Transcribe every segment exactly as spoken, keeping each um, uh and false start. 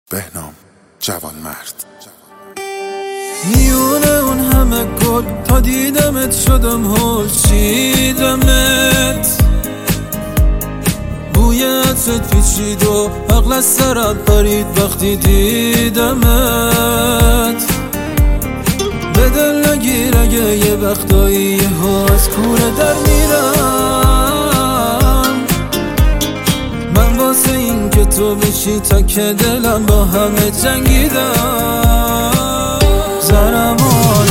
بهنام جوانمرد. میونه اون همه گل تا دیدمت شدم هول چیدمت، بوی عطرت پیچید و عقل از سرم پرید وقتی دیدمت. به دل نگیر اگه یه وقتایی ها از کوره در میرم، من واسه این که تو بشی تک دلم با همه جنگیدم. زرمان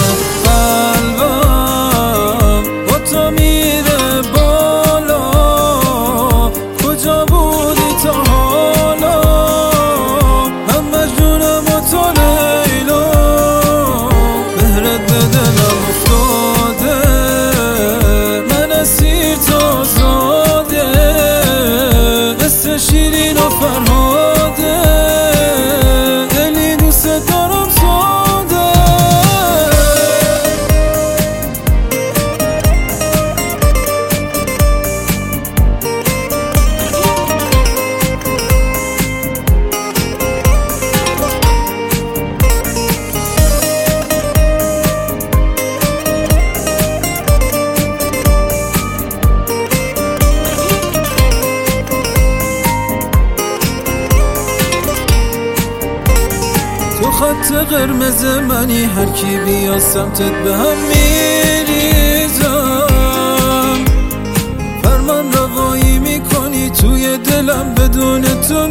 قلبم با تو میره بالا، کجا بودی تا حالا؟ من مجنونم و تو لیلا، مهرت به دلم افتاده، من اسیر تو زاده، قصه شیرین و فرهاده، دلی دوست دارم ساده. تو خط قرمز منی، هر کی بیا سمتت به هم میریزم. فرمان روایی میکنی توی دلم، بدون تو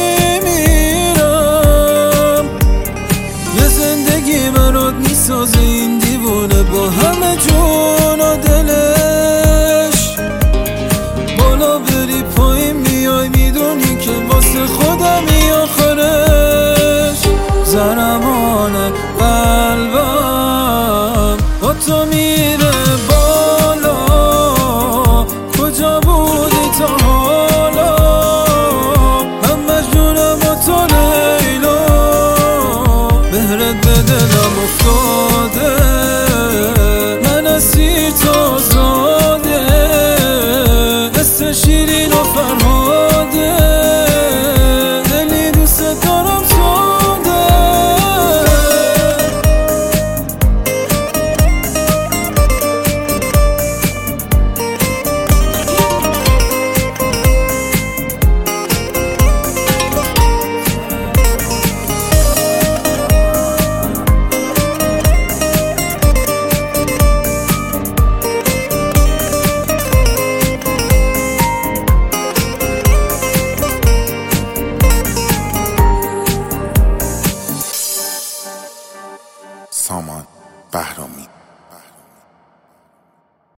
میمیرم. یه زندگی برات میسازه این دیوونه با همه جون و دلش. بالا بری پایین میای، میدونی که واسه خودمی آخرش. زرمان قلبم با تو میره بالا، کجا بودی تا حالا؟ من مجنونم و تو لیلا، مهرت به دلم افتاده، من اسیر تو زاده، قصه شیرین و فرهاده، دلی دوست دارم ساده. سامان بهرامی.